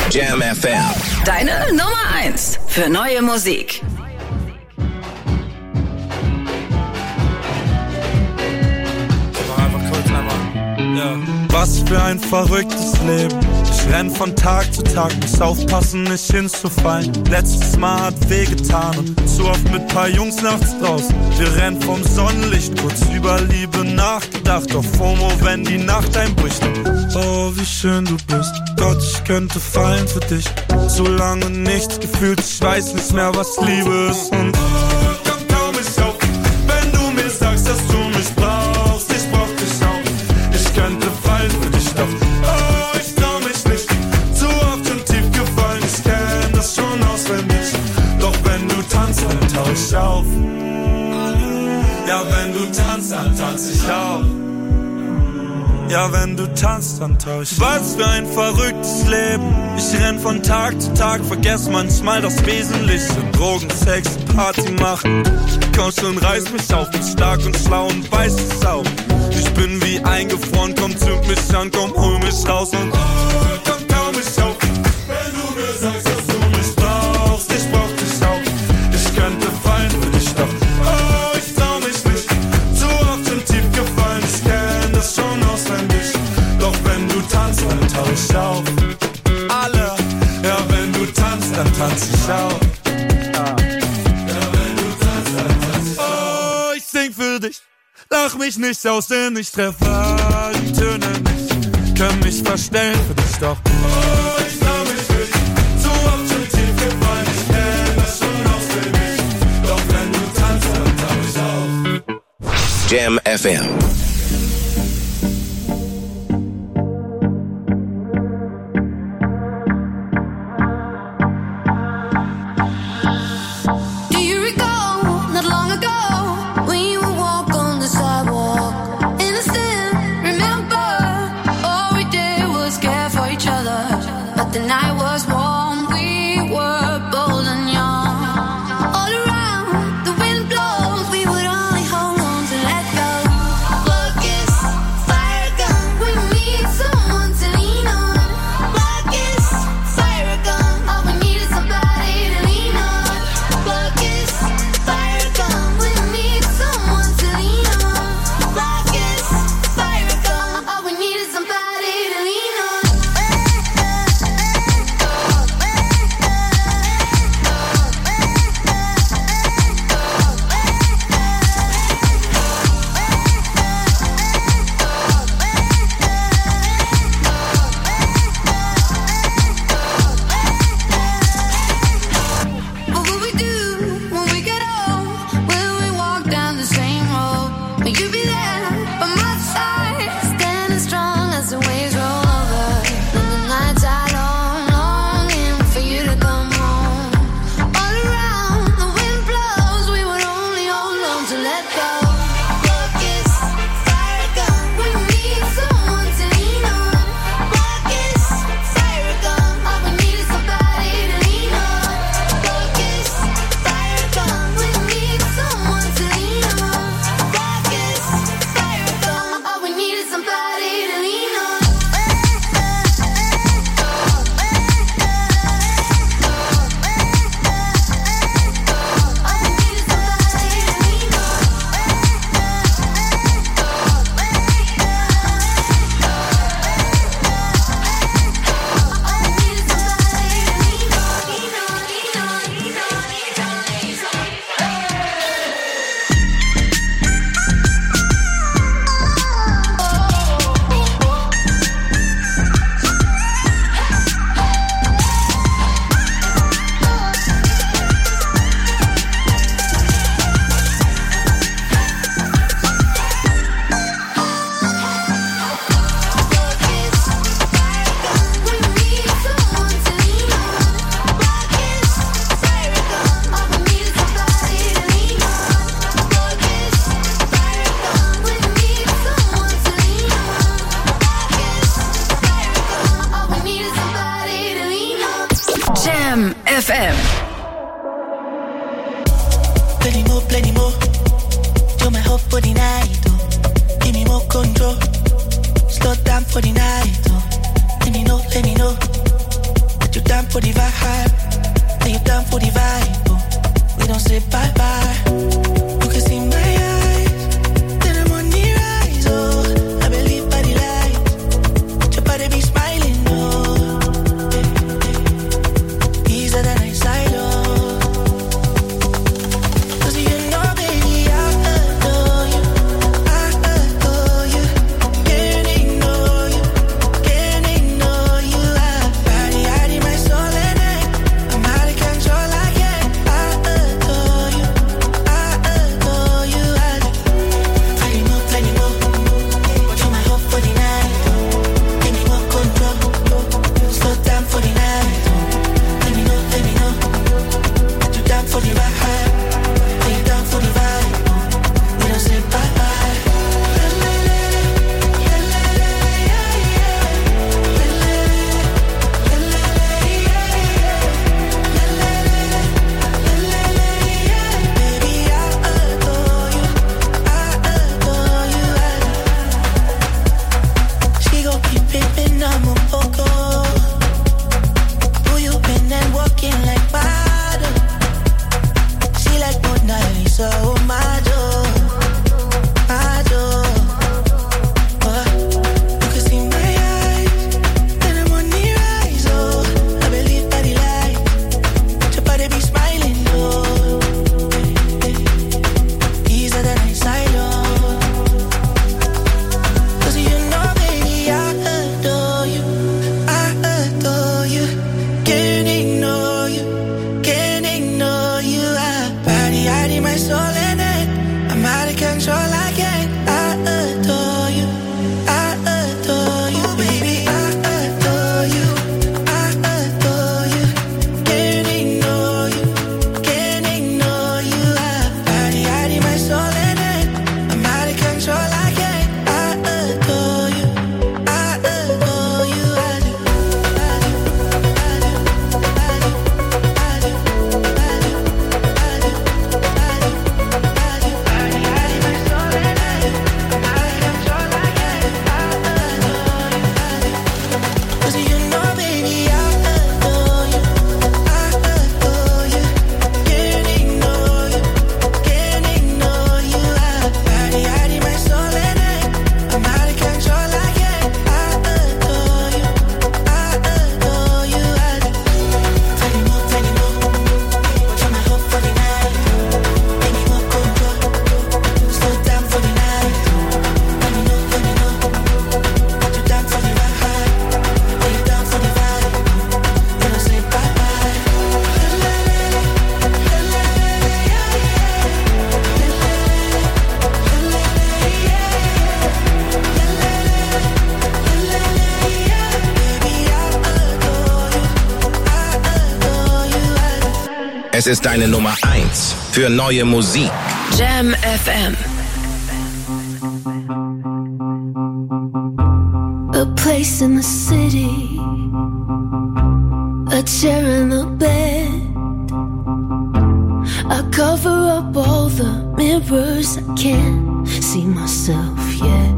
Jam FM. Deine Nummer 1 für neue Musik. Ja. Was für ein verrücktes Leben. Ich renn von Tag zu Tag, muss aufpassen, nicht hinzufallen. Letztes Mal hat wehgetan und zu oft mit paar Jungs nachts draußen. Wir rennen vom Sonnenlicht, kurz über Liebe nachgedacht. Auf FOMO, wenn die Nacht einbricht. Oh, wie schön du bist. Gott, ich könnte fallen für dich. So lange nichts gefühlt, ich weiß nicht mehr, was Liebe ist. Und komm kaum nicht auf, wenn du mir sagst, dass du mich brauchst. Ich brauch dich auch. Ich könnte fallen für dich, doch oh, ich trau mich nicht. Zu oft schon tief gefallen, ich kenn das schon auswendig. Doch wenn du tanzt, dann tauch ich auf. Ja, wenn du tanzt, dann tanz ich auch. Ja, wenn du tanzt, dann tauch ich. Was für ein verrücktes Leben. Ich renn von Tag zu Tag, vergess manchmal das Wesentliche. Drogen, Sex, Party machen. Komm schon, reiß mich auf, bin stark und schlau und weiß es auch. Ich bin wie eingefroren, komm, zünd mich an, komm, hol mich raus und komm kaum mich auf. Wenn du mir sagst, dass du mich brauchst, ich brauch dich auch. Ich könnte fallen für dich, doch oh, ich trau mich nicht. Zu oft schon tief gefallen, ich kenn das schon auswendig. Doch wenn du tanzt, dann tauch ich auf. Alle, ja, wenn du tanzt, dann tanz ich auch. Sing für dich, lach mich nicht aus, denn ich treffe die Töne nicht. Können mich verstellen für dich, doch oh, ich trau mich nicht. Zu oft schon tief gefallen, ich kenn das schon auswendig. Doch wenn du tanzt, dann tauch ich auf. Jam FM. FM. Plenty more. You're my hope for the night, oh. Give me more control. Slow down for the night, oh. Let me know. That you down for the vibe, that you down for the vibe. Oh, we don't say bye bye. You can see my eyes, then I'm on the rise. Oh, I believe by the light, your body be smiling. Oh, easier than I side. Oh. Es ist deine Nummer 1 für neue Musik. Jam FM. A place in the city, a chair and a bed. I cover up all the mirrors, I can't see myself yet.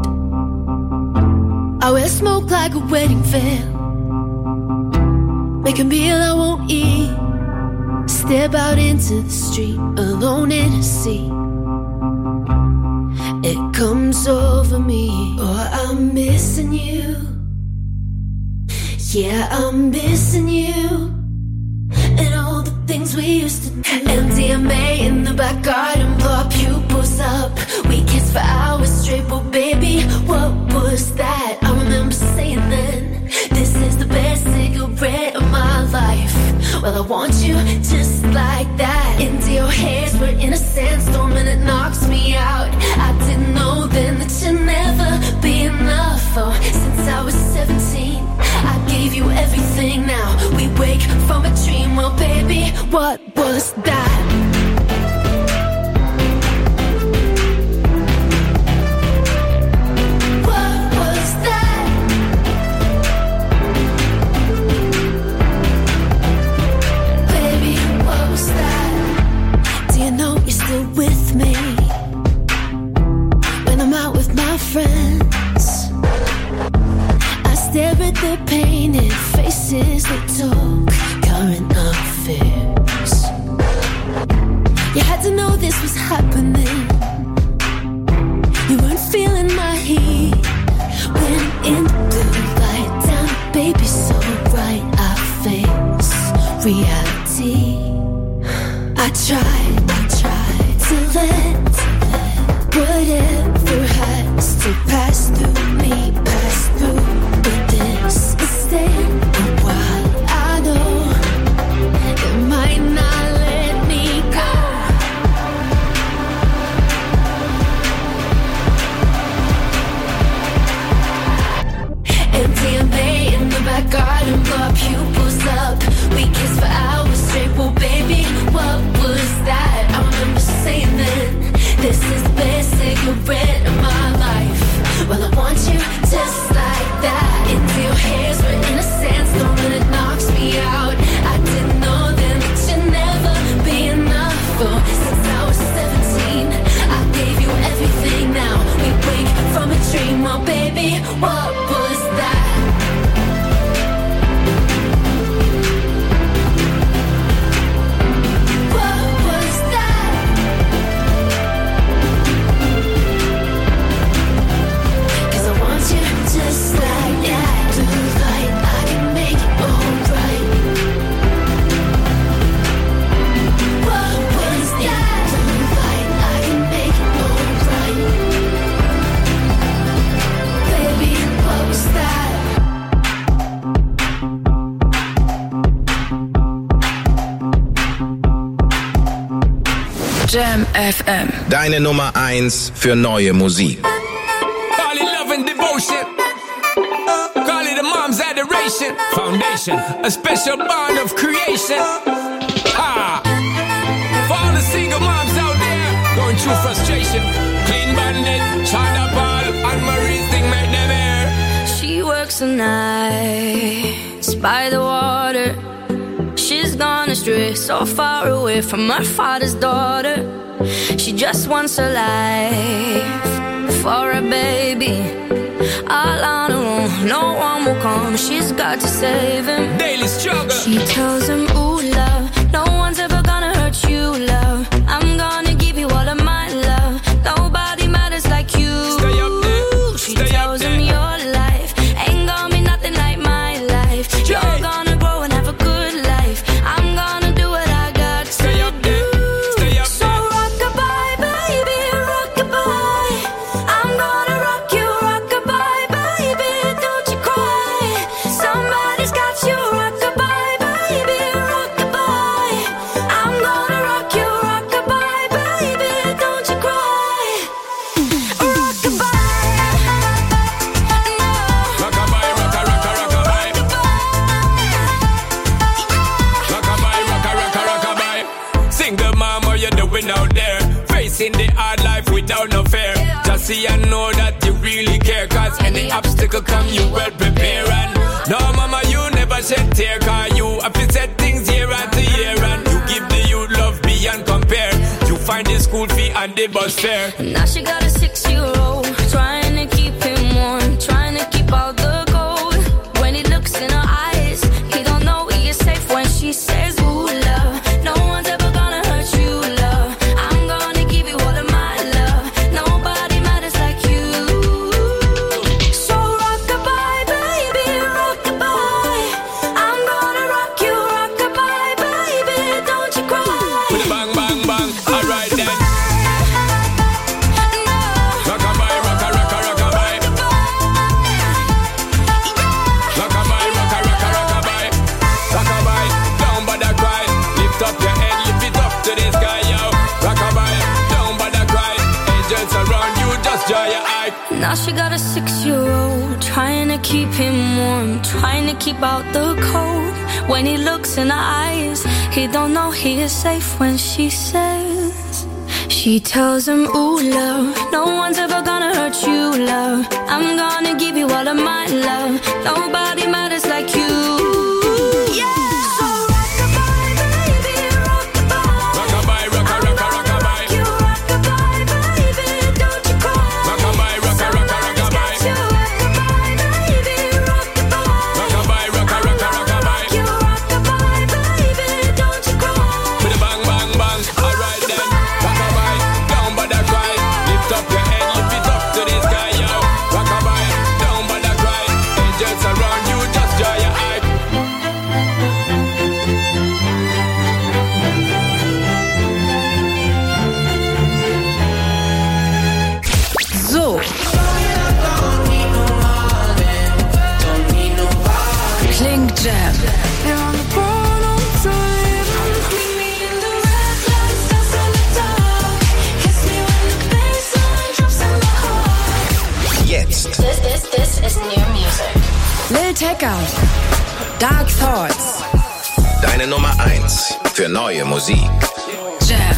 I wear smoke like a wedding veil, make a meal I won't eat. Step out into the street, alone in a sea. It comes over me, oh, I'm missing you. Yeah, I'm missing you. And all the things we used to do. MDMA in the back garden, blow our pupils up. We kissed for hours straight, but baby, what was that? I remember saying then, this is the best cigarette of my life. Well, I want you just like that. Into your hairs, we're in a sandstorm and it knocks me out. I didn't know then that you'd never be enough. Oh, since I was 17, I gave you everything. Now we wake from a dream. Well, baby, what was that? Friends, I stare at their painted faces. They told through me, pass through. But this is staying a while. I know it might not let me go. MDMA in the back garden, blow pupils up. We kissed for hours straight, well baby, what was that? I remember saying then, this is the best cigarette of my life. Well, I want you just like that. Into your hairs, we're in a sandstorm and it knocks me out. I didn't know then that you'd never be enough. Oh, since I was 17, I gave you everything. Now we wake from a dream, oh baby, what was that? Just like that, blue light, I can make it alright. What was that? Blue light, I can make it alright. Baby, what was that? Jam FM. Deine Nummer 1 für neue Musik. Call it love and devotion. Call it a mom's adoration. Foundation, a special bond of creation. Ah. For all the single moms out there going through frustration. Clean Bandit, China Paul, and Marie's thing made them air. She works the nights by the water. She's gone astray, so far away from her father's daughter. She just wants a life for a baby. All on her own, no one will come. She's got to save him. Daily struggle. She tells him, ooh, love, no one's ever gonna hurt you, love. I'm gonna give you all of my love. Nobody matters like you. Stay up there. She Stay tells up him there. your life ain't gonna be nothing like my life. Yeah. You're gonna grow and have a good life. I'm gonna do what I got Stay to up there. Stay up so there. rock-a-bye, baby, rock-a-bye. I'm gonna rock you, rock-a-bye, baby, don't you cry. Somebody's got you, rock-a-bye, baby, rock-a-bye. I'm gonna rock you, rock-a-bye, baby, don't you cry. Rock-a-bye, no. Rock-a-bye, rock-a-rock-a, rock-a-bye. Rock-a-bye, rock-a-rock-a, rock-a-bye. Single mom, what you doing out there? Facing the hard life without no fear. Just see and know that you really care. Cause any obstacle come, you well prepare. And no, mama, you never shed tear. Cause you have to set things year after year. And you give the youth love beyond compare. You find the school fee and the bus fare. Now she got a 6-year-old, trying to keep him warm, trying to keep out the cold. When he looks in her eyes, he don't know he is safe when she says, ooh, love, no one's ever gonna hurt you, love. I'm gonna give you all of my love. Nobody matters like you. So rock-a-bye, baby, rock-a-bye. I'm gonna rock you, rock-a-bye, baby, don't you cry. With a bang, bang, bang. Alright then. No. Rock-a-bye, rock-a-rock-a, rock-a-bye. Rock-a-bye, rock-a-rock-a, rock-a-bye. Rock-a-bye, don't bother cry. Lift up your head, lift it up to the sky, yo. Rock-a-bye, don't bother cry. Angels around you, just dry your eye. Now she got a 6-year-old, trying to keep him warm, trying to keep out the cold. When he looks in her eyes, he don't know he is safe when she says. She tells him, ooh, love, no one's ever gonna hurt you, love. I'm gonna give you all of my love. Nobody matters like you. Yeah. So rock-a-bye, baby, rock-a-bye. Rock-a-bye, rock-a-rock-a, rock-a-bye. You rock-a-bye, baby, don't you cry. Rock-a-bye, rock-a-rock-a, rock-a-bye. You rock-a-bye, baby, rock-a-bye. Rock-a-bye, rock-a-rock-a, rock-a-bye. You rock-a-bye, baby, don't you cry. With a bang, bang, bang. Alright then. Rock-a-bye, don't bother cry. Lift up your head, lift it up to the sky, yo. Rock-a-bye, don't bother cry. Angels around you, just dry your eyes. jetzt. This is new music. Lil Tecca, Dark Thoughts. Deine Nummer 1 für neue Musik. Jam.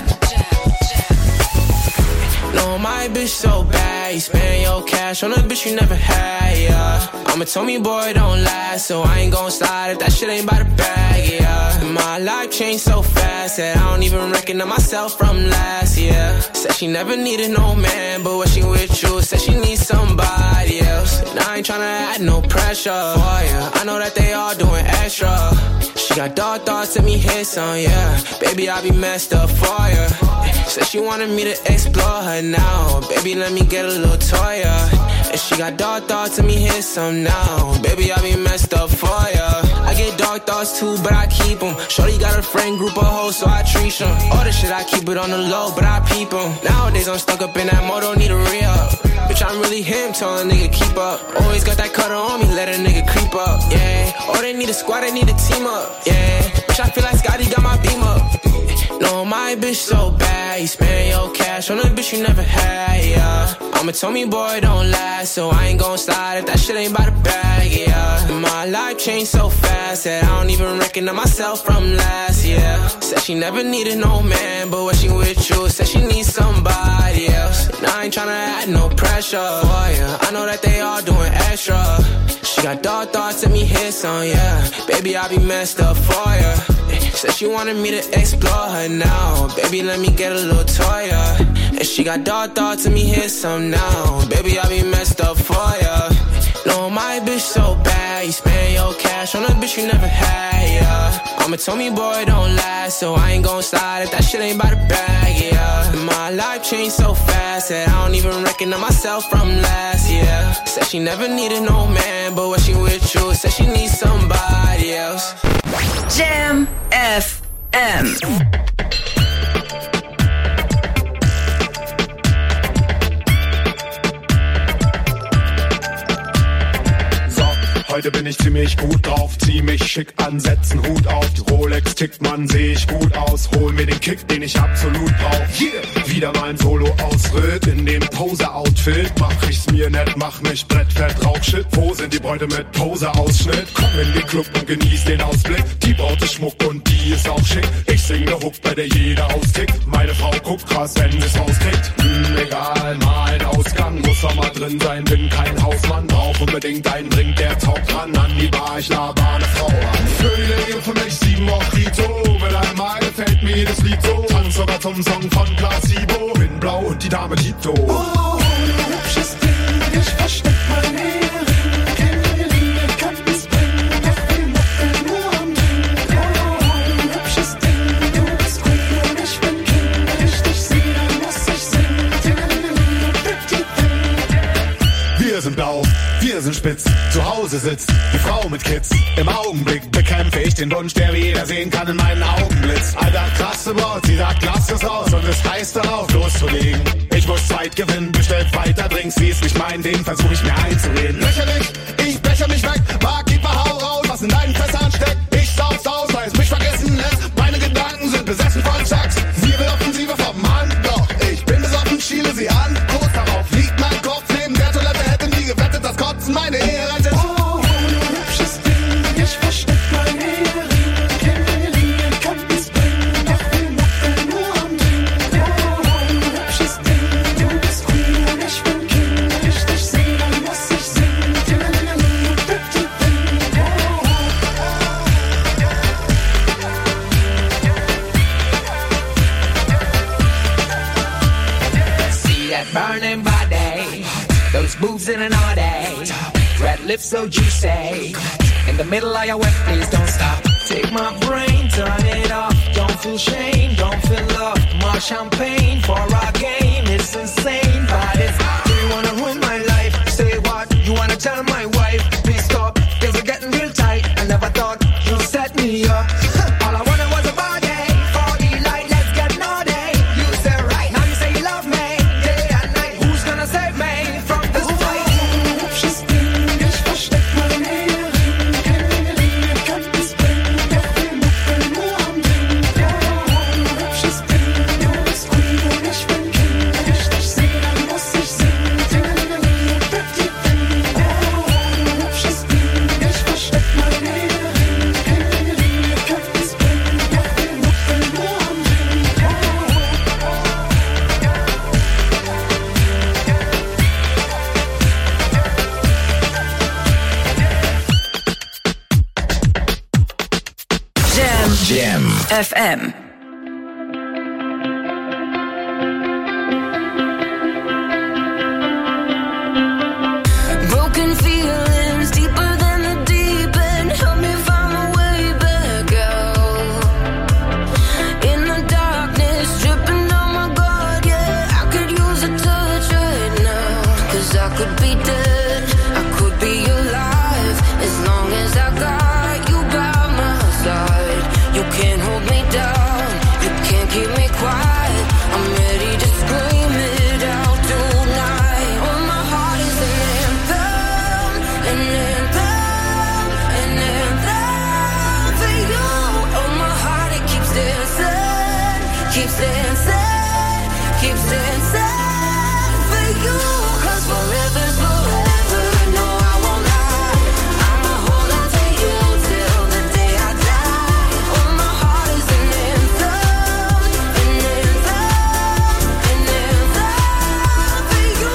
No, my bitch so bad, you spend your cash on a bitch you never had, yeah. I'm a Tommy boy, don't last, so I ain't gon' slide if that shit ain't by the bag, yeah. My life changed so fast that I don't even recognize myself from last year. Said she never needed no man, but when she with you, said she needs somebody else. And I ain't tryna add no pressure for ya. I know that they all doing extra. She got dark thoughts, let me hit some, yeah. Baby, I be messed up for ya. Said she wanted me to explore her now. Baby, let me get a little toy, yeah. And she got dark thoughts, let me hit some now. Baby, I be messed up for ya. I get dark thoughts too, but I keep them. Shorty got a friend group of hoes, so I treat them. All the shit, I keep it on the low, but I peep them. Nowadays, I'm stuck up in that moto, need a re-up. Bitch, I'm really him, tell a nigga keep up. Always got that cutter on me, let a nigga creep up, yeah. Oh, they need a squad, they need a team up, yeah. Bitch, I feel like Scotty got my beam up. No, my bitch so bad, you spend your cash on a bitch you never had, yeah. I'm a Tommy boy, don't last, so I ain't gon' slide if that shit ain't by the bag, yeah. My life changed so fast that I don't even recognize myself from last year. Said she never needed no man, but when she with you, said she needs somebody else. And I ain't tryna add no pressure for ya. I know that they all doing extra. She got dark thoughts, let me hit some, yeah. Baby, I be messed up for ya. Said she wanted me to explore her now. Baby, let me get a little toy, yeah. And she got dark thoughts, let me hit some now. Baby, I be messed up for ya. No, my bitch so bad, you spend your cash on a bitch you never had, yeah. I'm a Tommy boy, don't last, so I ain't gon' slide if that shit ain't by the bag, yeah. My life changed so fast that I don't even recognize myself from last year. Said she never needed no man, but when she with you, said she needs somebody else. Jam FM. Heute bin ich ziemlich gut drauf, zieh mich schick an, setz 'n Hut auf. Die Rolex tickt, Mann, seh ich gut aus. Hol mir den Kick, den ich absolut brauch. Yeah. Wieder mein Solo-Ausritt in dem Pose-Outfit. Mach ich's mir nett, mach mich brettfett, Rauchshit. Wo sind die Bräute mit Pose-Ausschnitt? Komm in den Club und genieß den Ausblick. Die Braut ist Schmuck und die ist auch schick. Ich sing ne Hook, bei der jeder austickt. Meine Frau guckt krass, wenn sie's rauskriegt. Egal, mal ein Ausgang, muss doch mal drin sein. Bin kein Hausmann, brauch unbedingt einen Drink, der taugt ran an die Bar, ich laber eine Frau an. Für die Leben für mich 7 Mojito. Mit einmal gefällt mir jedes Lied so. Tanz sogar zum Song von Placebo. Bin blau und die Dame Tito. Oh, hübsches Ding, ich versteck mein Ehering. Keine Linie kann es bringen, doch wir machen nur am Ding. Oh, hübsches Ding, du bist Queen und ich bin King. Wenn ich dich sehe, dann muss ich singen. Wir sind blau, wir sind spitz, zu Hause sitzt die Frau mit Kids. Im Augenblick bekämpfe ich den Wunsch, der wie jeder sehen kann in meinen Augenblitz. Alter, krasse Braut, sie sagt, lass es raus und es heißt darauf loszulegen. Ich muss Zeit gewinnen, bestellt weiter Drinks, wie es nicht mein Ding, versuch ich mir einzureden. Lächerlich, ich becher mich weg, Barkeeper, hau raus, was in deinen Fässern steckt. Ich sauf's aus, weil es mich vergessen lässt. Meine Gedanken sind besessen von Sex. Sie will Offensive vom Hand, doch ich bin besoffen, schiele sie an. Kurz darauf liegt mein Kopf neben der Toilette, hätte nie gewettet, dass Kotzen meine Ehe rettet. Oh, hübsches Ding, ich versteck mein Ehering. Keine Linie kann es bringen, doch wir machen nur am Ding. Oh, hübsches Ding, du bist Queen und ich bin King. Wenn ich dich sehe, dann muss ich singen. See that burning body, those moves in an all day. Red lips so juicy. In the middle of your wet, please don't stop. Take my brain, turn it off. Don't feel shame, don't feel love. More champagne for our game. It's insane, but it's. Do you wanna ruin my life? Say what? You wanna tell my wife? Please stop. Things are getting real tight. I never thought you'd set me up. All I wanted was a body. For the light, let's get naughty. You say right, now you say you love me. Day and night, who's gonna save me from this fight? Hübsches Ding, ich versteck mein Ehering. Keine Linie kann es bringen, doch wir machen nur am Ding. Oh, hübsches Ding, du bist Queen und ich bin King. Wenn ich dich sehe, dann muss ich singen. FM. Broken feelings deeper than the deep end. Help me find my way back out. In the darkness, dripping on my guard, yeah. I could use a touch right now. 'Cause I could be dead, I could be alive. As long as I got you by my side. You can't hold me down, you can't keep me quiet. I'm ready to scream it out tonight. Oh, my heart is an anthem, an anthem, an anthem for you. Oh, my heart, it keeps dancing, keeps dancing, keeps dancing for you. 'Cause forever's forever, no, I won't lie. I'ma hold on to you till the day I die. Oh, my heart is an anthem, an anthem, an anthem for you.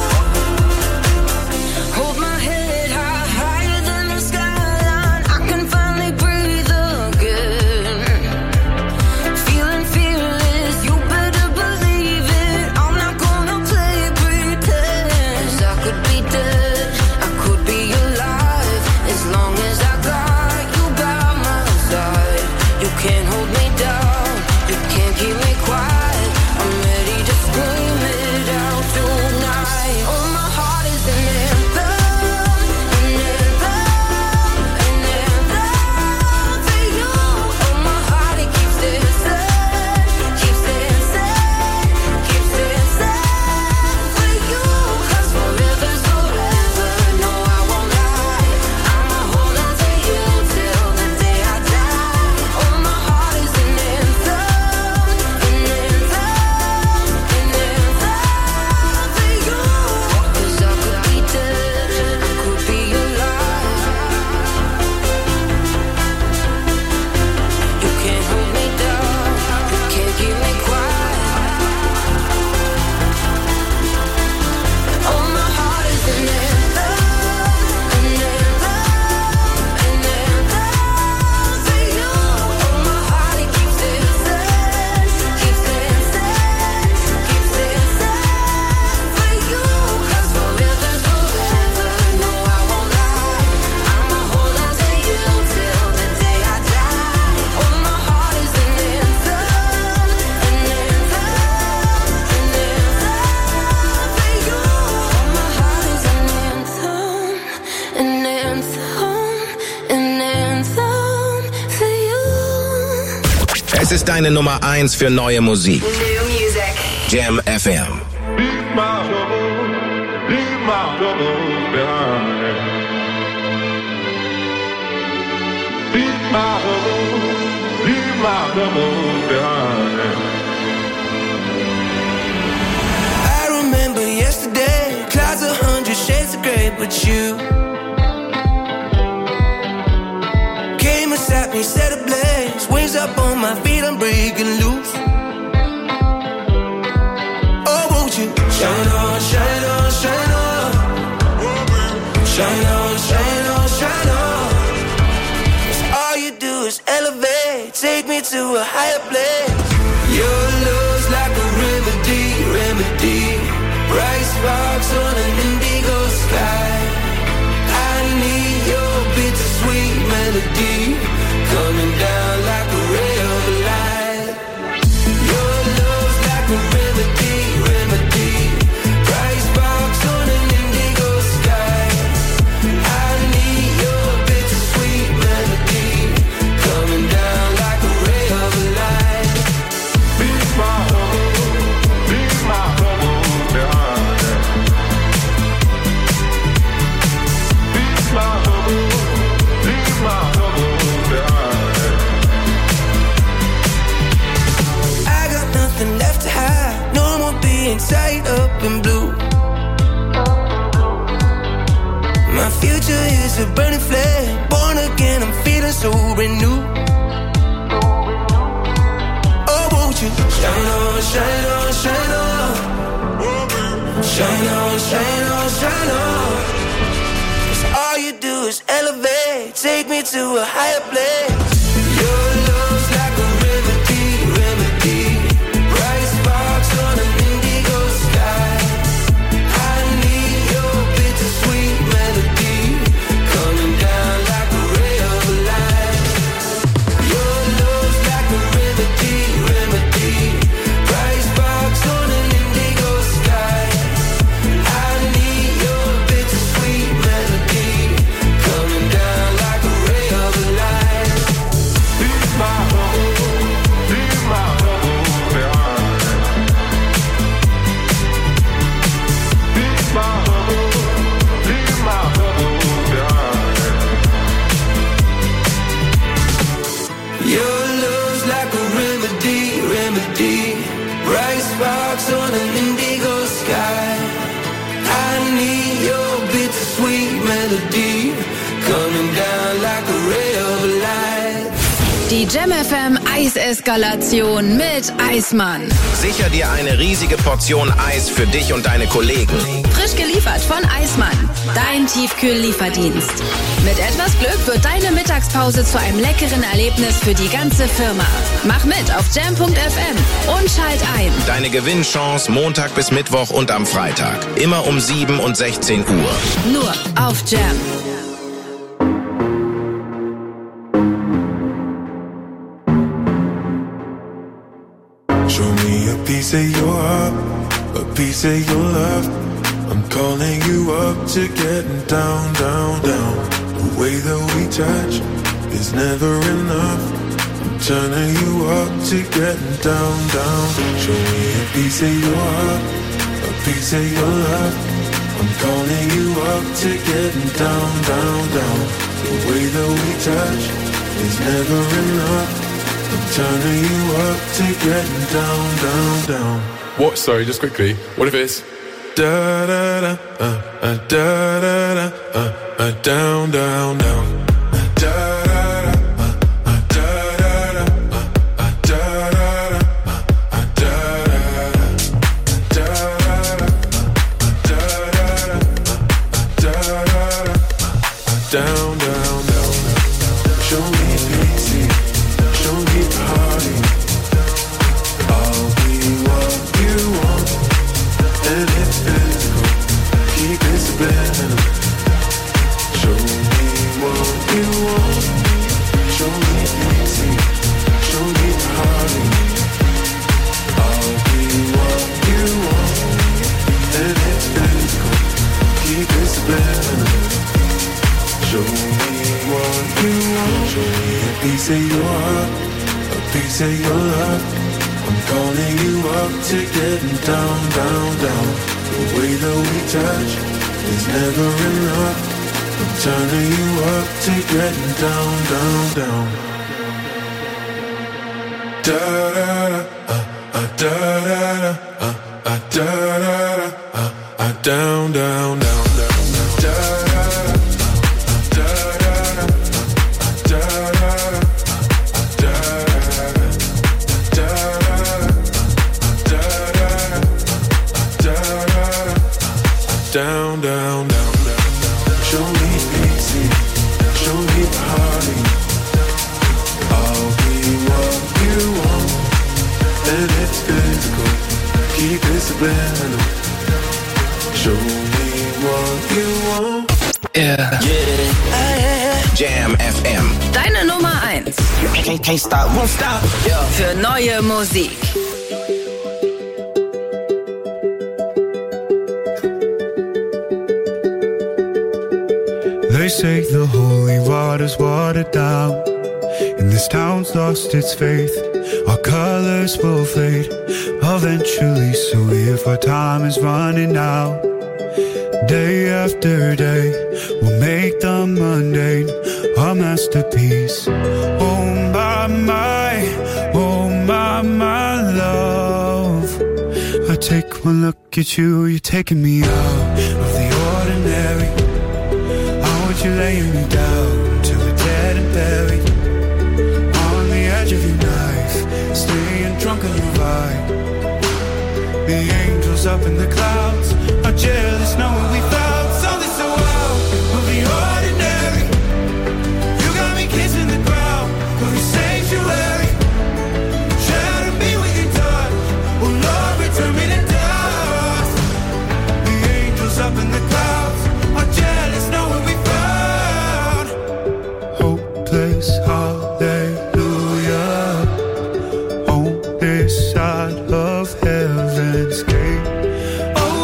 Hold my head high, higher than the skyline. I can finally breathe again. Feeling fearless, you better believe it. I'm not gonna play pretend. 'Cause I could be dead, I could be alive. As long as I got you by my side. You can't hold me down, you can't keep me quiet. I'm ready to scream it out tonight. Oh, my heart is an anthem, an anthem, an anthem for you. Oh, my heart, it keeps dancing, keeps dancing, keeps dancing for you. 'Cause forever's forever, no, I won't lie. I'ma hold on to you till the day I die. Oh, my heart is an anthem, an anthem, an anthem for you. 'Cause I could be dead, I could be alive. You can't hold me down, you can't keep me quiet. Oh, my heart is an anthem, an anthem, an anthem for you. Oh, my heart, it keeps dancing, keeps dancing, keeps dancing for you. 'Cause forever's forever, no, I won't lie. I'ma hold on to you till the day I die. Oh, my heart is an anthem, an anthem, an anthem for you. Oh, my heart is an anthem, an anthem, an anthem for you. Es ist deine Nummer 1 für neue Musik. New music. Jam FM. Leave my troubles behind. Leave my troubles behind. I remember yesterday, clouds 100 shades of grey, but you came and sat me, set ablaze, wings up on my feet, I'm breaking loose. Oh, won't you shine on, shine on, shine on, shine on, shine on, shine on. 'Cause all you do is elevate, take me to a higher place. Your love's like a remedy, remedy. Bright sparks on an indigo sky. I need your bittersweet melody coming down like a ray of light. Your love's like a remedy, remedy. Bright sparks on an indigo sky. I need your bittersweet melody coming down like a ray of light. Leave my troubles behind. Leave my troubles behind. I got nothing left to hide, no more being tied up in blue. My future is a burning flame, born again, I'm feeling so renewed. Oh, won't you shine on, shine on, shine on, shine on, shine on, shine on. 'Cause all you do is elevate, take me to a higher place. Your love's like a river. melody coming down like a ray of light. Die Jam FM Eiseskalation mit Eismann. Sicher dir eine riesige Portion Eis für dich und deine Kollegen. Frisch geliefert von Eismann. Dein Tiefkühl-Lieferdienst. Mit etwas Glück wird deine Mittagspause zu einem leckeren Erlebnis für die ganze Firma. Mach mit auf jam.fm und schalt ein. Deine Gewinnchance Montag bis Mittwoch und am Freitag. Immer um 7 und 16 Uhr. Nur auf Jam. Show me a piece of your heart, a piece of your love. I'm calling you up to getting down, down, down. The way that we touch is never enough. I'm turning you up to getting down, down. Show me a piece of your heart, a piece of your love. I'm calling you up to getting down, down, down. The way that we touch is never enough. I'm turning you up to getting down, down, down. What? Sorry, just quickly. What if it's da da da da da da down, down, down. Da da down, down, down. Show me pity, show me party. I'll be what you want, and it's physical. Keep it subliminal. Show me what you want. Show me pity, show me party. I'll be what you want, and it's physical. Keep it subliminal. Show me what you want. Show me a piece of your heart, a piece of your love. I'm calling you up to getting down, down, down. The way that we touch is never enough. I'm turning you up to getting down, down, down. Da da da da da da da down, down, down, down. Da down, down, down, down. Show me pity, show me party. I'll be what you want, and it's physical. Keep it subliminal. Show me what you want. Yeah. Jam FM. Deine Nummer 1. Can't stop, won't stop. Für neue Musik. They say the holy water's watered down, and this town's lost its faith. Our colors will fade eventually, so if our time is running out, day after day, we'll make the mundane a masterpiece. Oh my, love. I take one look at you, you're taking me out of the ordinary. You're laying me down till we're dead and buried on the edge of your knife, staying drunk on your vibe. The angels up in the clouds are jealous knowing we found something so wild of the ordinary. You got me kissing the ground of your sanctuary. Shatter me with your touch, oh Lord, return me to dust. The angels up in the clouds are jealous knowing we hallelujah on this side of heaven's gate. Oh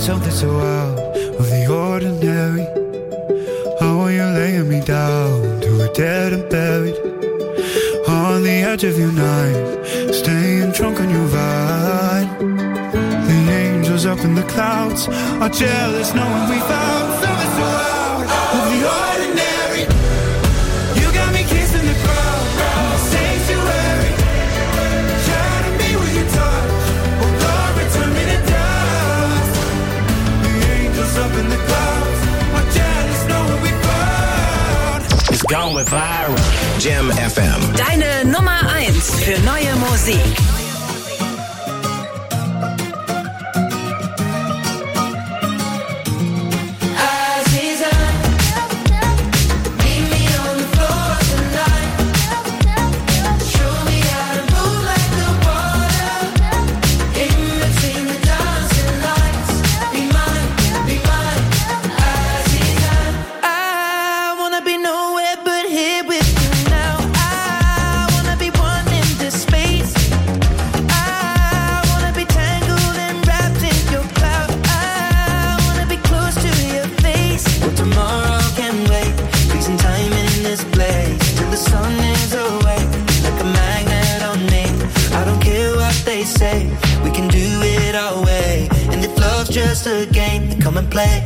something so out of the ordinary. How are you laying me down to a dead and buried? On the edge of your night, staying drunk on your vine. The angels up in the clouds are jealous knowing we found something so out of the ordinary. You got me kissing the ground, the sanctuary. Shadow me with your touch, oh Lord, return me to dust. The angels up in the clouds are jealous knowing we found. It's going viral. Jam FM. Deine Nummer 1 für neue Musik. Just a game, come and play.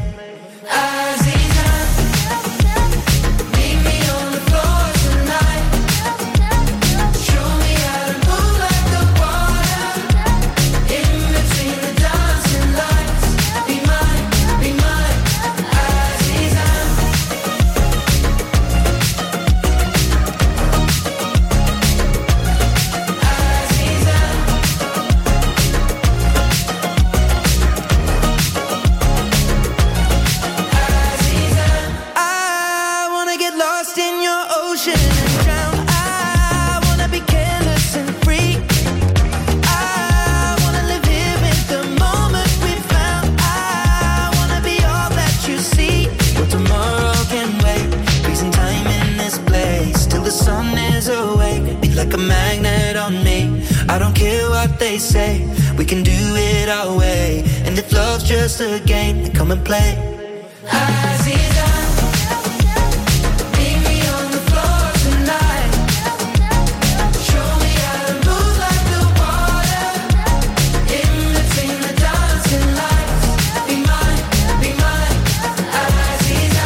They say we can do it our way, and if love's just a game, then come and play. Aziza, meet me on the floor tonight. Show me how to move like the water in between the dancing lights. Be mine, Aziza.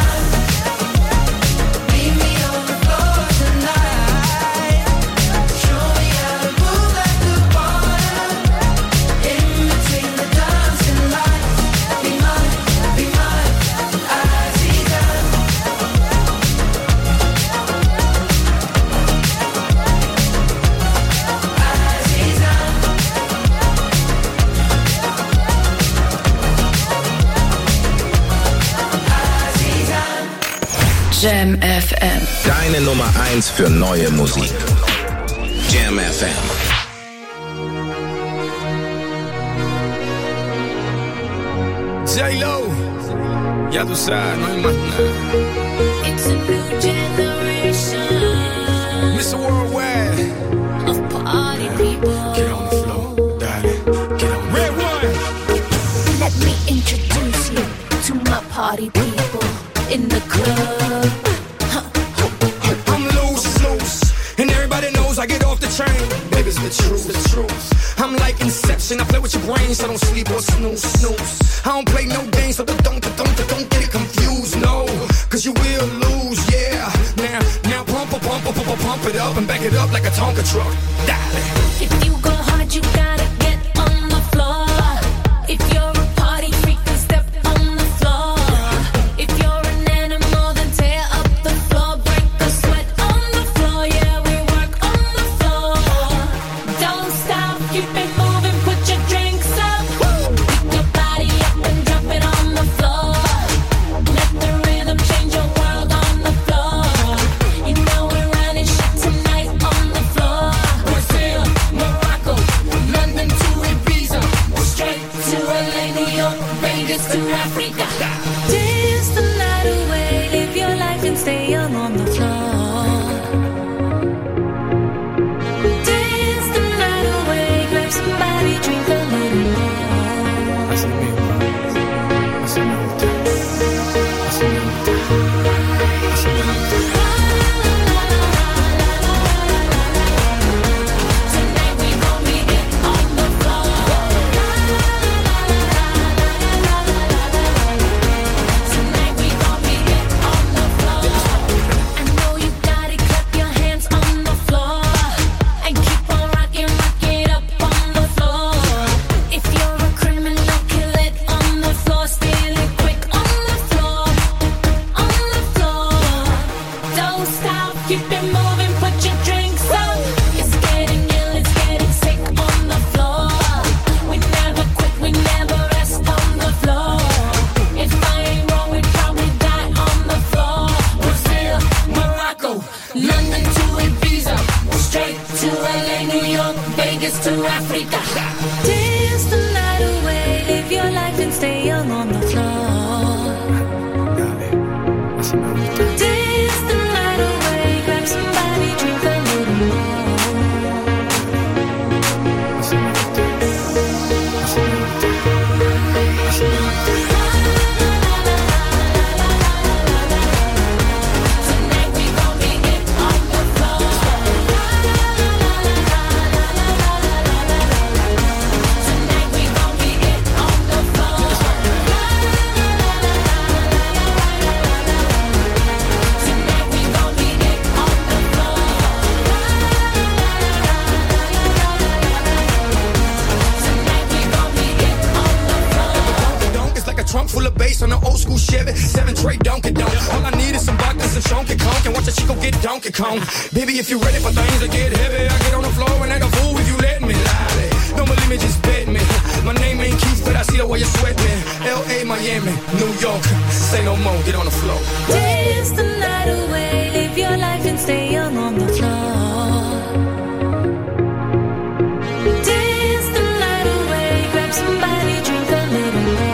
Meet me on the floor tonight. Show me how to move like the water in between the dancing lights. Be mine, Aziza. Jam FM. Deine Nummer 1 für neue Musik. Jam FM. J-Lo, ya tú sabes, no hay más nada. It's a new generation. Mr. Worldwide. Of party people. Get on the floor, darling. Get on. Red one. Let me introduce you to my party people in the club. I'm loose, and everybody knows I get off the train. Baby, it's the truth. I'm like Inception, I play with your brain, so don't sleep or snooze. I don't play no games, so don't get it confused, no. Cause you will lose, yeah. Now pump it up and back it up like a Tonka truck. Darling. If you go hard, you gotta get on the floor. If you're a party freak, then step on the floor. If you're an animal, then tear up the floor. Break the sweat on the floor, yeah, we work on the floor. Don't stop, keep it moving, put your drinks up. Pick your body up and drop it on the floor. Let the rhythm change your world on the floor. You know we're running shit tonight on the floor. Brazil, Morocco, London to Ibiza, Straight to LA, New York, Vegas to Africa. Dance the night away, live your life and stay young on the floor. Dance the night away, grab somebody, drink a little more. to Africa. Dance the night away, live your life and stay young on the floor. Dance the night away, grab somebody, drink a little more. Trunk full of bass on an old school Chevy, 7 tray Donkey Donk. All I need is some vodka, some Chunky Conk, and watch a Chico get Donkey Kong. Baby, if you're ready for things to get heavy, I get on the floor and act a fool if you let me lie. Don't believe me, just bet me. My name ain't Keith, but I see the way you sweat me. L.A., Miami, New York, say no more, get on the floor. Dance the night away, live your life and stay young on the floor. Dance the night away, grab somebody, drink a little more.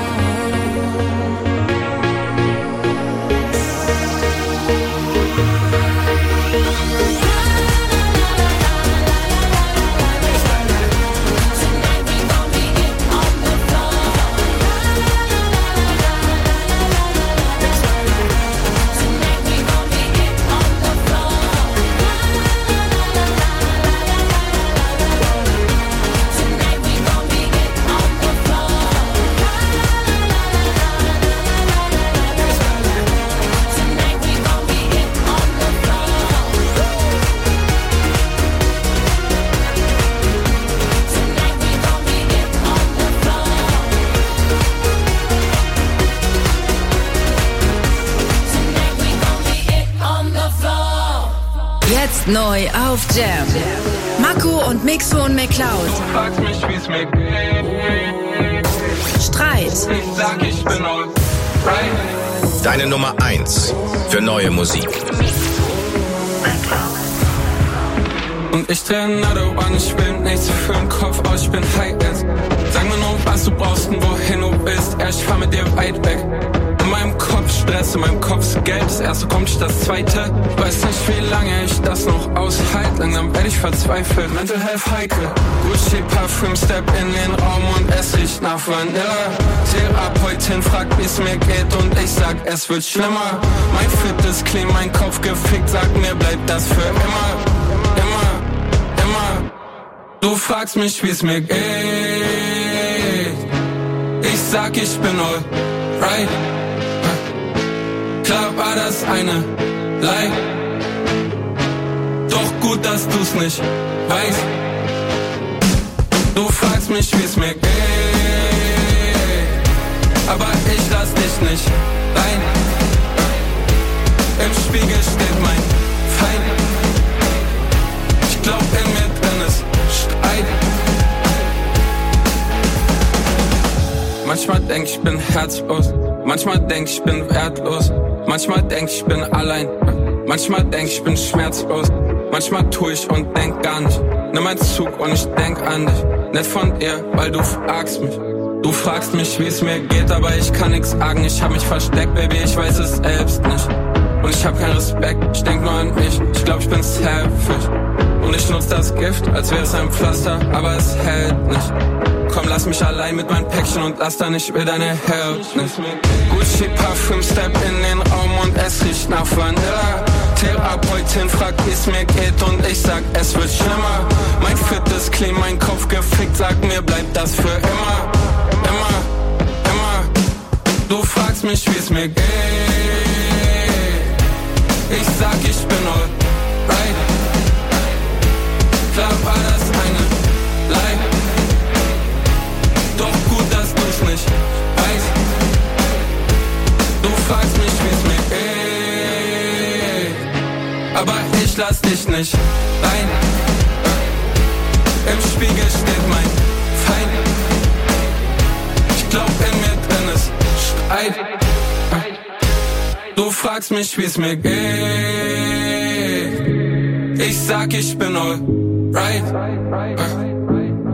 Jetzt neu auf Jam. Mako und Mixo und McCloud. Frag mich, wie's mir geht. Streit. Ich sag, ich bin alright. Deine Nummer 1 für neue Musik. Und ich dreh another one, ich will nichts für den Kopf aus, ich bin high as. Sag mir nur, was du brauchst und wohin du willst. Ja, ich fahr mit dir weit weg. In meinem Kopf Stress, in meinem Kopf ist Geld. Das erste kommt, das zweite. Weiß nicht, wie lange ich das noch aushalte. Langsam werd ich verzweifelt. Mental Health heikel. Gucci Parfüm, step in den Raum und es riecht nach Vanilla. Therapeutin fragt, wie's mir geht und ich sag, es wird schlimmer. Mein Fit ist clean, mein Kopf gefickt. Sag mir, bleibt das für immer. Immer, immer. Du fragst mich, wie's mir geht. Ich sag, ich bin alright. Klar war das eine Lie. Doch gut, dass du's nicht weißt. Du fragst mich, wie's mir geht. Aber ich lass dich nicht rein. Im Spiegel steht mein Feind. Ich glaub, in mir drin ist Streit. Manchmal denk ich bin herzlos. Manchmal denk ich bin wertlos. Manchmal denk ich bin allein. Manchmal denk ich bin schmerzlos. Manchmal tu ich und denk gar nicht. Nimm einen Zug und ich denk an dich. Nicht von dir, weil du fragst mich. Du fragst mich, wie es mir geht, aber ich kann nix sagen. Ich hab mich versteckt, Baby, ich weiß es selbst nicht. Und ich hab keinen Respekt, ich denk nur an mich. Ich glaub, ich bin selfish. Und ich nutz das Gift, als wäre es ein Pflaster, aber es hält nicht. Komm, lass mich allein mit meinem Päckchen und lass dann, ich will deine Help nicht. Gucci Parfüm, step in den Raum und es riecht nach Vanilla. Therapeutin fragt, wie's mir geht und ich sag, es wird schlimmer. Mein Fit ist clean, mein Kopf gefickt, sag mir, bleibt das für immer. Immer, immer. Du fragst mich, wie's mir geht. Ich sag, ich bin alright. Klar war das eine Lie. Doch gut, dass du's nicht weißt. Du fragst mich, wie's mir geht. Aber ich lass dich nicht rein. Im Spiegel steht mein Feind. Ich glaub, in mir drin ist Streit. Du fragst mich, wie's mir geht. Ich sag, ich bin alright.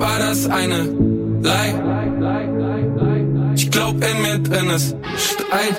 war das eine Lie. Ich glaub in mir drin ist Streit.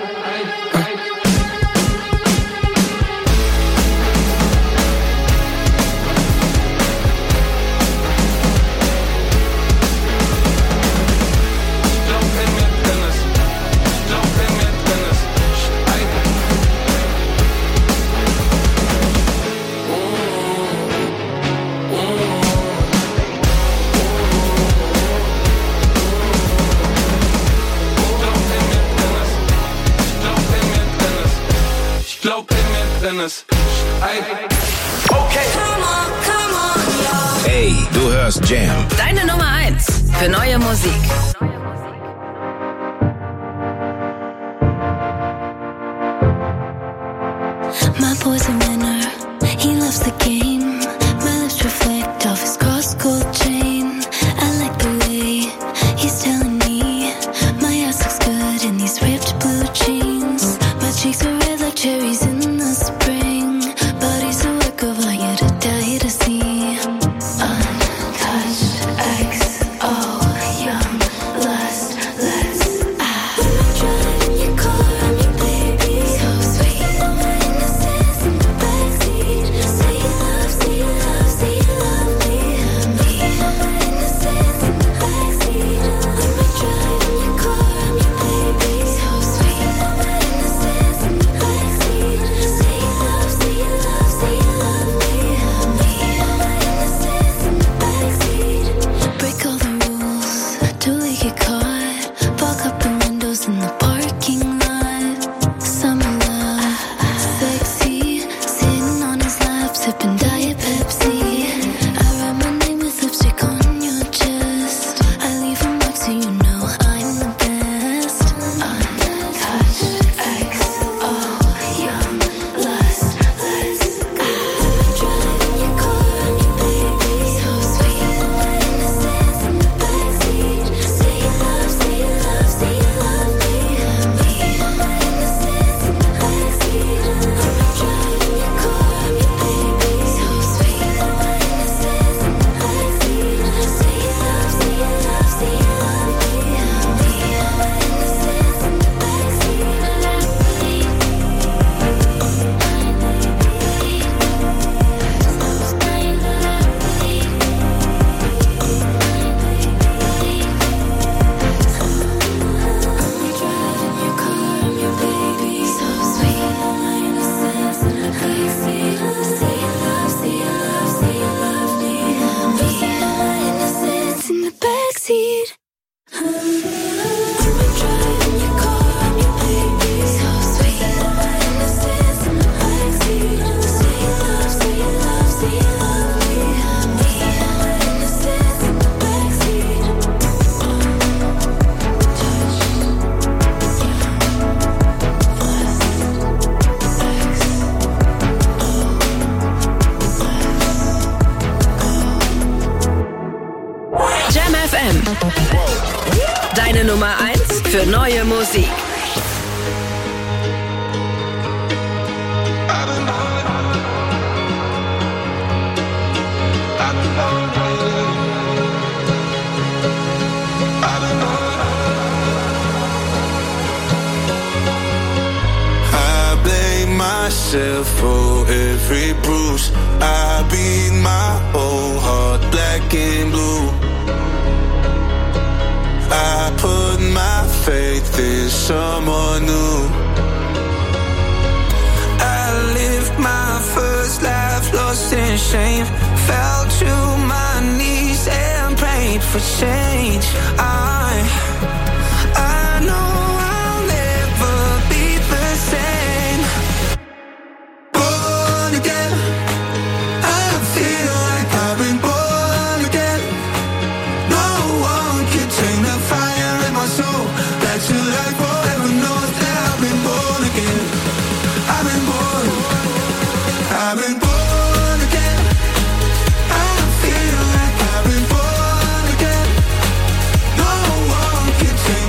Hey, du hörst Jam. Deine Nummer 1 für neue Musik. My boy's a winner, he loves the game. My lips reflect off his cross gold chain. I like the way he's telling me my ass looks good in these ripped blue jeans. My cheeks are red like cherries in the spring. Body's a work of art, you to die to see. Untouched XO, young lust, let's driving your car, I'm your baby. So sweet, my innocence in the backseat. Say you love, say you love, say you love me. Me, my innocence in the backseat. I'm driving your car, I'm your baby. So sweet, my innocence in the backseat. Say you love, say you love, say you love me. Me, my innocence in the backseat. Break all the rules, till we get caught. Fog up the windows in the parking lot. Summer love, sexy. Sitting on his lap, sipping Diet Pepsi. I write my name with lipstick on your chest. I leave a mark so you know I'm the best. Untouched XO, young lust, let's go. Driving your car, I'm your baby. So sweet, my innocence in the backseat. Say you love, say you love, say you love me. Me, my innocence in the backseat. Driving your car, I'm your baby. So sweet, my innocence in the backseat. Say you love, say you love, say you love me. Me, my innocence in the backseat. Jam FM. Deine Nummer 1 für neue Musik. I blame myself for every bruise. I beat my whole heart black and blue. I put my faith in someone new. I lived my first life lost in shame. Fell to my knees and prayed for change. I know I'll never be the same. Born again, I feel like I've been born again. No one can take the fire in my soul. That you like forever knows that I've been born again. I've been born again. I feel like I've been born again. No one can take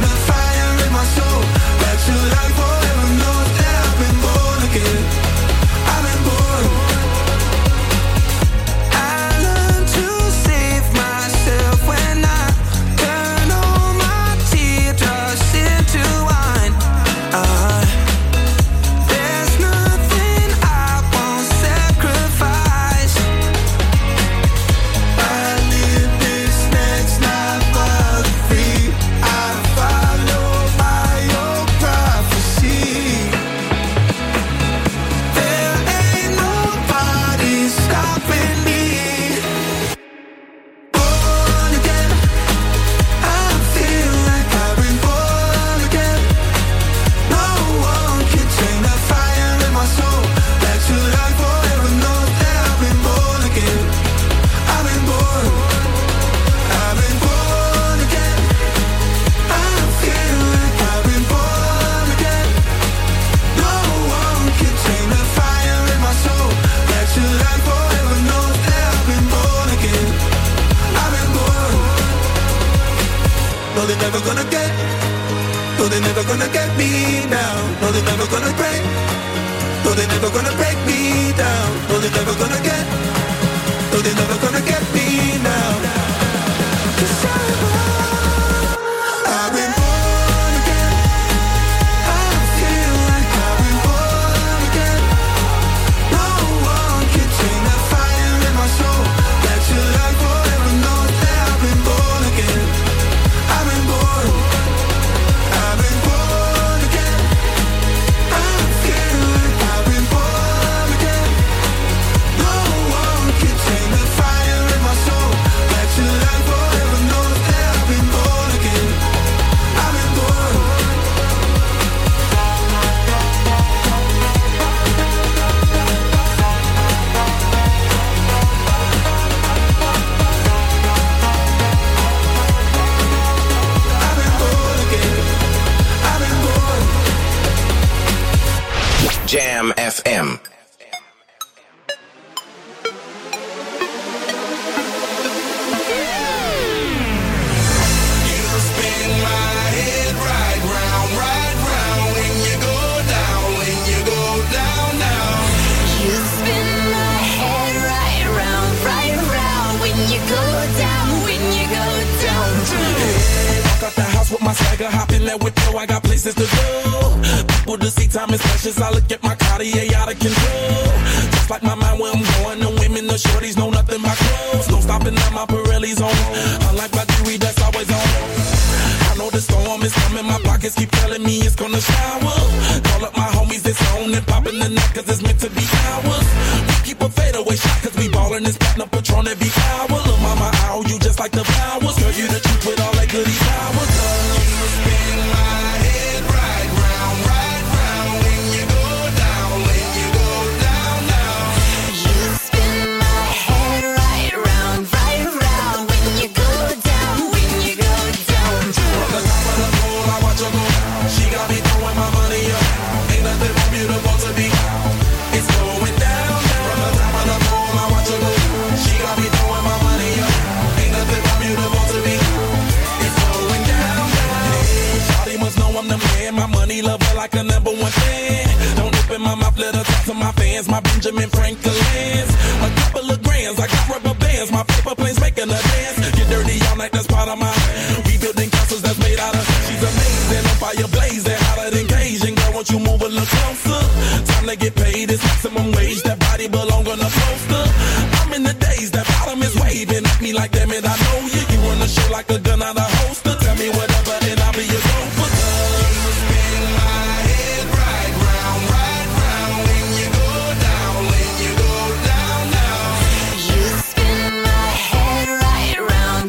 No, they're never gonna get. No, they're never gonna get me now. No, they're never gonna break. No, they're never gonna break me down. No, they're never gonna get. No, they're never gonna get me now. 'Cause I've been born again. I feel like I've been born again. No one can tame the fire in my soul. That your life forever knows that I've been born again. I've been born. I've been born again. I feel like I've been born again. No one can tame the fire in my soul. That your life forever knows that I've been born again. I've been born. I've been born again. I've been born. Jam FM. You spin my head right round, right round. When you go down, when you go down. Walk out the house with my swagger, hop in that whip, yo, I got places to go. People to see, time is precious. I look at my Cartier out of control. Just like my mind where I'm going, the women, the shorties know nothing but clothes. No stopping at my Pirelli's on. Unlike my jewelry, that's always on. I know the storm is coming, my pockets keep telling me it's gonna shower. Call up my homies, it's on and popping the night, cause it's meant to be ours. We keep a fadeaway shot, cause we ballin' this platinum Patron every hour. Look, mama, ow, you just like the flowers. Girl, you the truth with all that goody powers. You spin my head right round, when you go down, when you go down, down. You spin my head right round, when you go down, when you go down. From the top of the pole, I watch her go. She got me throwing my money up. Ain't nothing more beautiful to be. It's going down, down. From the top of the pole, I watch her go. She got me throwing my money up. Ain't nothing more beautiful to be. It's going down, down. Shawty must know I'm the man. My money lover like a number one fan. Don't open my mouth, let her talk to my fans. My Benjamin Franklin's. A couple of grands, I got rubber bands. My paper planes making a dance. Get dirty all night, that's part of my. We building castles that's made out of. She's amazing, on fire blazing, hotter than Cajun. Girl, won't you move a little closer? Time to get paid, it's maximum wage. That body belong on a poster. I'm in the days, that bottom is waving at me like, damn it, I know you. You run the show like a gun out of holster. Tell me whatever, and I'll be your gopher. You spin my head right round, when you go down, when you go down, down. You spin my head right round,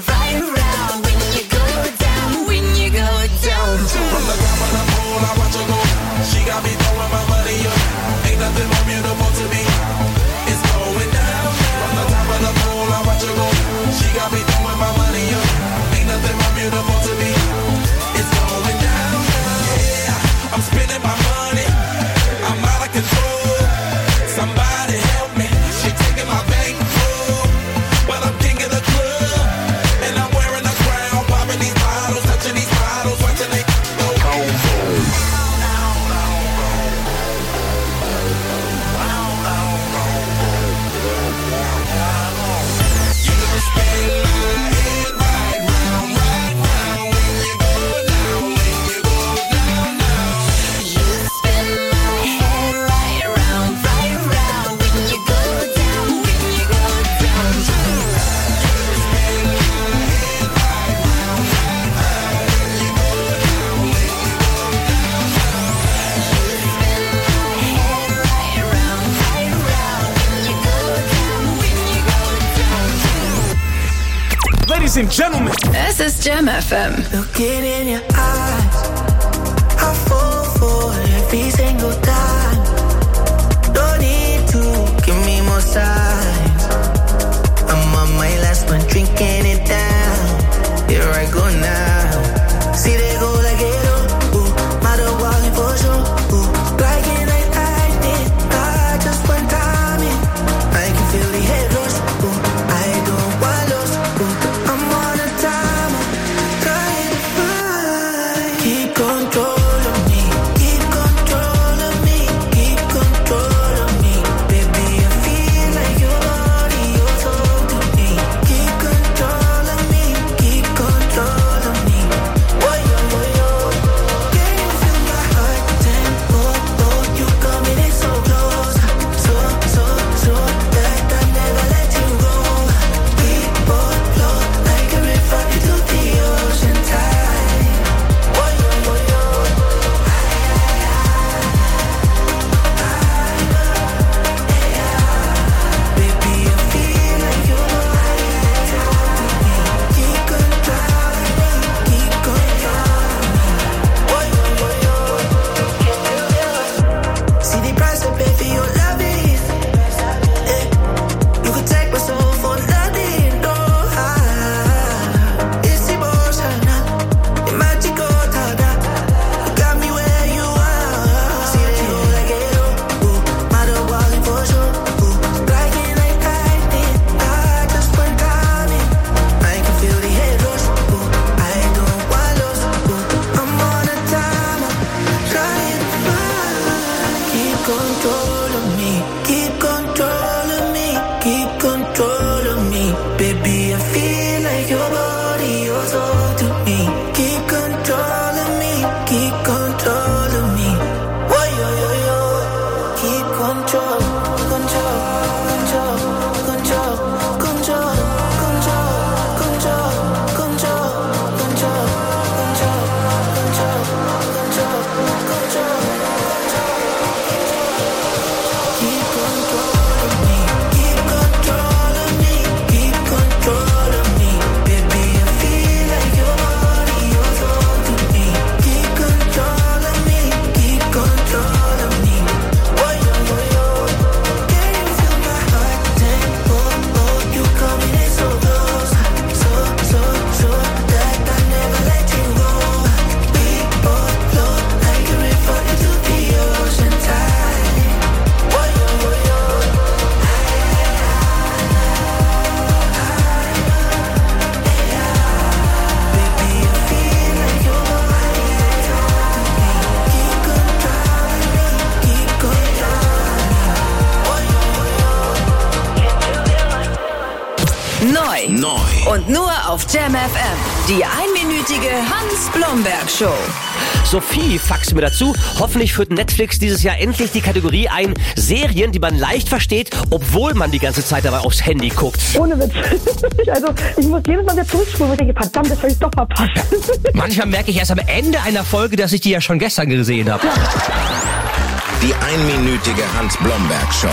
when you go down, when you go down. From the top of the pole, I watch her go. She got me throwing my money up. Ain't nothing more beautiful to me. It's going down. From the top of the pole, I watch her go. She got me throwing my money up. Ain't nothing more beautiful to me. It's going down. Yeah, I'm spending my money. I'm out of control. Somebody help me. She taking my bankroll. Well, I'm king of the club. And I'm wearing a crown. Popping these bottles, touching these bottles, watching they go. Ladies and gentlemen, es ist Jam FM. Looking in your eyes, I fall for every single time. Don't need to give me more signs. I'm on my last one, drinking it down. Here I go now. See they go like it, matter walking for sure. Like it like lightning, I just one time in. I can feel the head rush. I don't want lost. I'm on a timer, trying to und nur auf Jam FM. Die einminütige Hans-Blomberg-Show. Sophie faxt mir dazu. Hoffentlich führt Netflix dieses Jahr endlich die Kategorie ein: Serien, die man leicht versteht, obwohl man die ganze Zeit dabei aufs Handy guckt. Ohne Witz. Also, ich muss jedes Mal wieder zurückspulen und denke, verdammt, das habe ich doch verpasst. Manchmal merke ich erst am Ende einer Folge, dass ich die ja schon gestern gesehen habe. Ja. Die einminütige Hans-Blomberg-Show.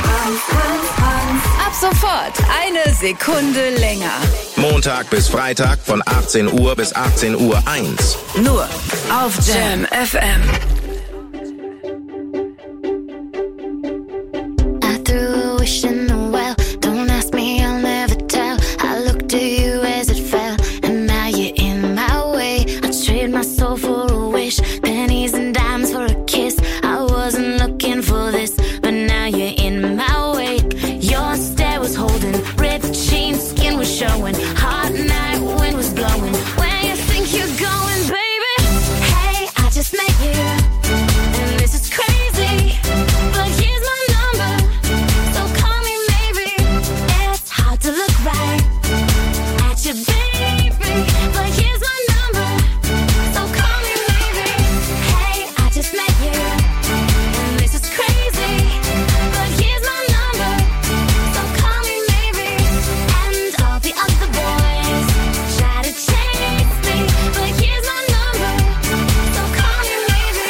Ab sofort 1 Sekunde länger. Montag bis Freitag von 18 Uhr bis 18:01 Uhr. Nur auf Jam FM. I threw a wish in the well. Don't ask me, I'll never tell. I looked to you as it fell, and now you're in my way. I trade my soul for a wish, pennies and dimes for a kiss. I wasn't looking for this, but now you're in my way. Your stare was holding, ripped jeans, skin was showing. Hot night, wind was blowing. Where you think you're going, baby? Hey, I just met you, and this is crazy. But here's my number, so call me maybe. It's hard to look right at you, baby. But here's my number, so call me maybe. Hey, I just met you, and this is crazy. But here's my number, so call me maybe. And all the other boys try to chase me, but here's my number, so call me maybe.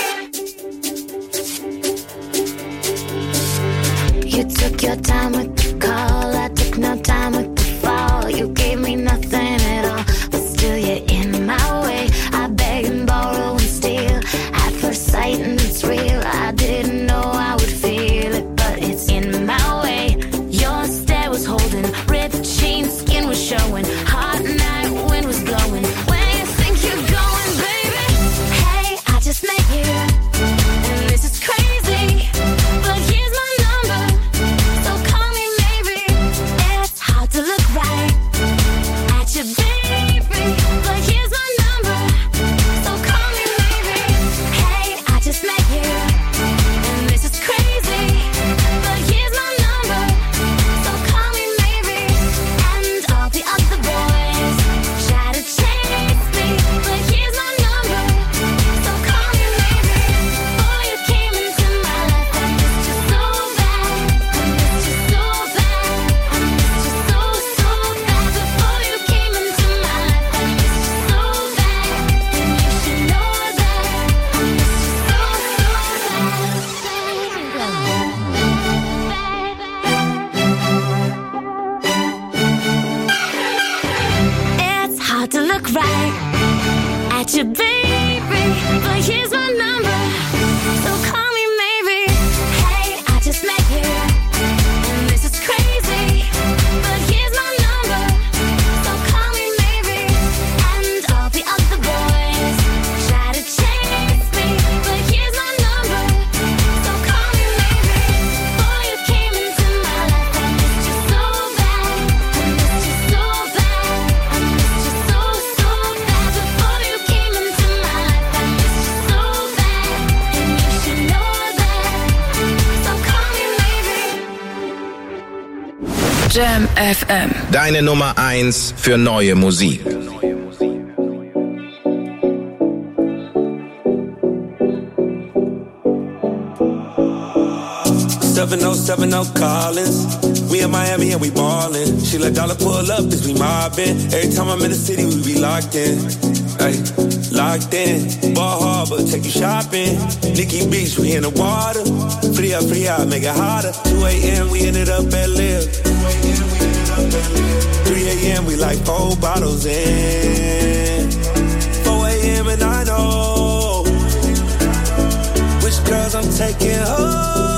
You took your time with the call, I took no time with the fall. You gave me nothing at all, but still you're in my way. I beg and borrow and steal at first sight, and it's real. I didn't know I would feel it, but it's in my way. Your stare was holding, ripped jeans, skin was showing. Hot night, wind was blowing. Where you think you're going, baby? Hey, I just met you, and this is crazy. But here's my number, so call me maybe. It's hard to look right at you, baby. But here's my number, so call me maybe. Hey, I just met you, and this is crazy. But here's my number, so call me maybe. And all the other boys try to chase me, but here's my number, so call me maybe. Before you came into my life, I missed you so bad. I missed you so bad. I missed you so, so bad. Before you came into my life, I missed you so bad. And you should know that. I missed you so, It's hard to look right at you, baby. But here's my number, so call me maybe. Hey, I just met you, and this is crazy. But here's my number, so call me maybe. And all the other boys try to chase me, but here's my number, so call me maybe. Before you came into my life, I missed you so bad. I missed you so bad. I missed you so, so bad. Before you came into my life, I missed you so bad. And you should know that, so call me maybe. Jam FM. Deine Nummer 1 für neue Musik. 7070 Collins. We in Miami and we ballin'. She let dollar pull up as we mobbin'. Every time I'm in the city, we be locked in. Ay, locked in. Ball Harbor, take you shopping. Nikki Beach, we in the water. Free up, make it hotter. 2 a.m., we ended up at Live. 3 a.m., we like 4 bottles in. 4 a.m. and I know which girls I'm taking home.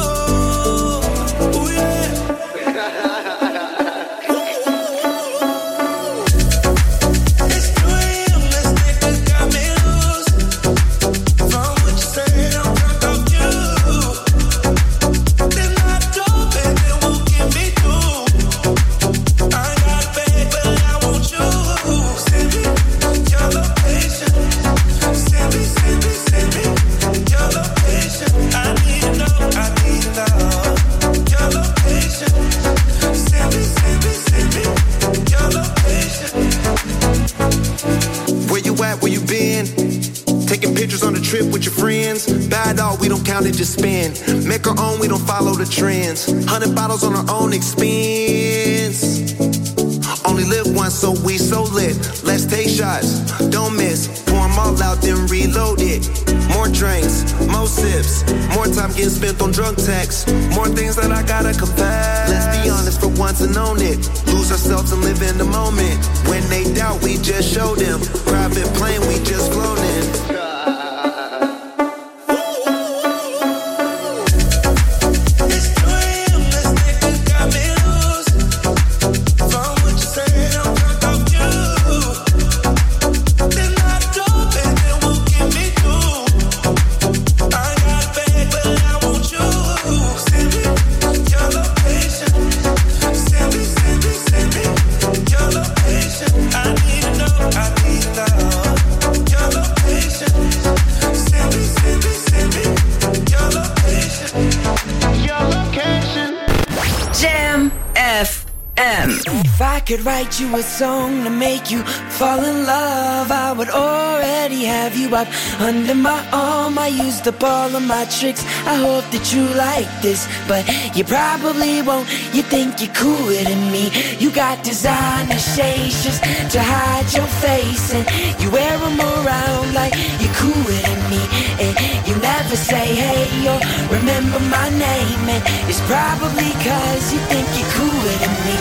I been? Taking pictures on the trip with your friends. Buy it all, we don't count it, just spend. Make our own, we don't follow the trends. 100 bottles on our own expense. Only live once, so we so lit. Let's take shots, don't miss. Pour them all out, then reload it. More drinks, more sips. More time getting spent on drunk texts. More things that I gotta confess. Let's be honest for once and own it. Lose ourselves and live in the moment. When they doubt, we just show them. Private plane, we just floating. Could write you a song to make you fall in love. I would already have you up under my arm. I used up all of my tricks. I hope that you like this, but you probably won't. You think you're cooler than me. You got designer shades just to hide your face, and you wear them around like you're cooler than me. And you never say hey or remember my name, and it's probably 'cause you think you're cooler than me.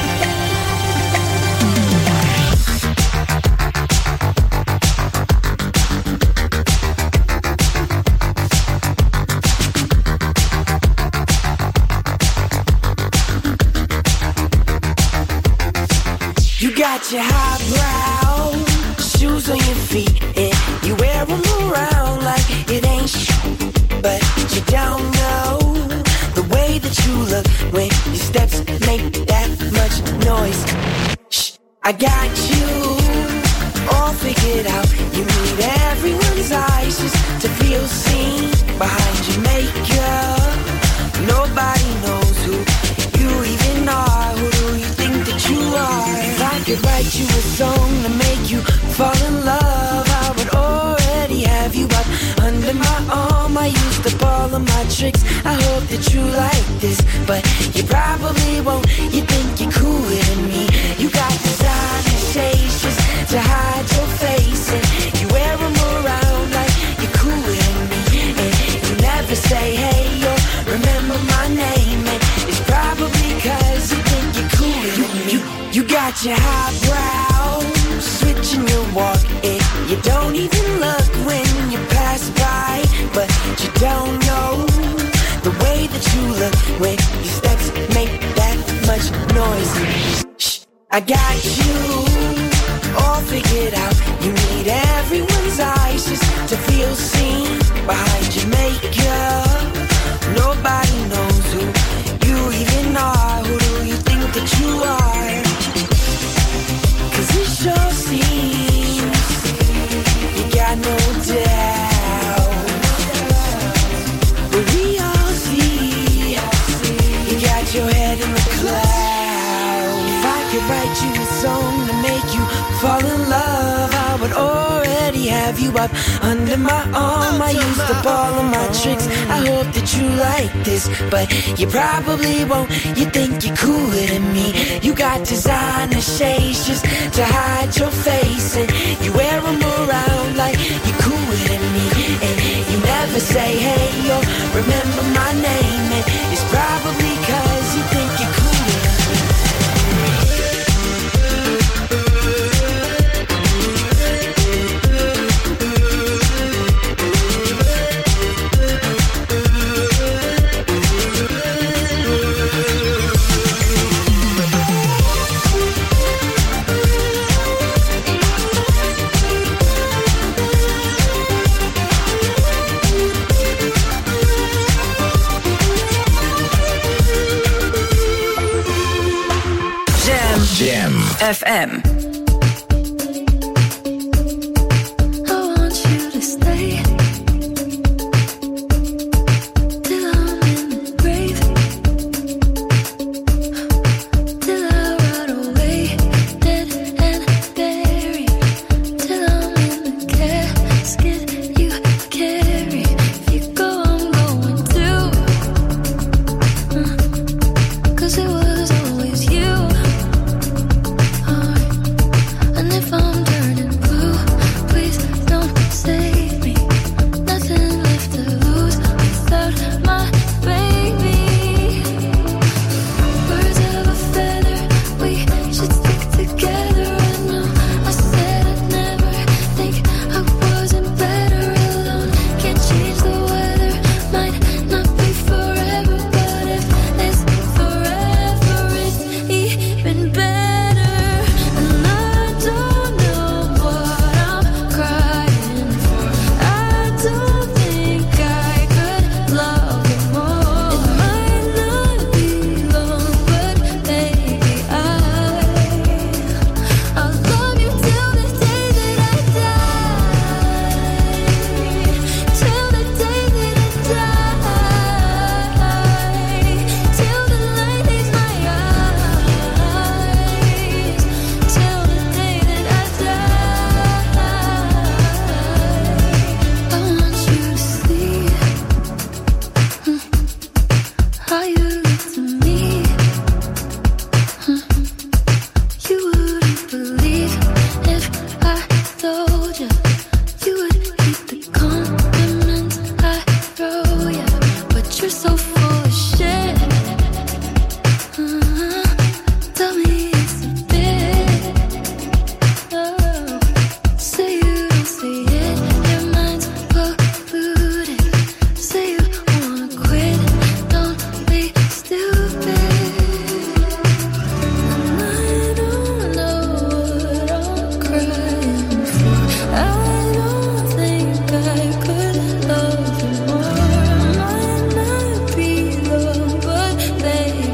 Got your highbrow shoes on your feet, and you wear them around like it ain't but you don't know the way that you look when your steps make that much noise. Shh, I got you all figured out. You need everyone's eyes just to feel seen behind your makeup. Nobody knows who you even are. Who do you think that you are? I could write you a song to make you fall in love. I would already have you up under my arm. I used up all of my tricks. I hope that you like this, but you probably won't. You think you're cooler than me. You got designer shades just to hide your face, and you wear them around like you're cooler than me. And you never say hey or remember my name, and it's probably 'cause you think you're cooler than me. You got your highbrow, switching your walk, and you don't even look when you pass by. But you don't know the way that you look when your steps make that much noise. Shh, I got you all figured out. You need everyone's eyes just to feel seen behind your makeup. Nobody knows who you even are. Who do you think that you are? It sure seems you got no doubt, but we all see you got your head in the clouds. If I could write you a song to make you fall in love, I would already have you up under my arm. I used up all of my tricks. I hope that you like this, but you probably won't. You think you're cooler than me. You got designer shades just to hide your face, and you wear them around like you're cooler than me. And you never say hey or remember my name, and it's probably 'cause you think you're cooler than me. FM.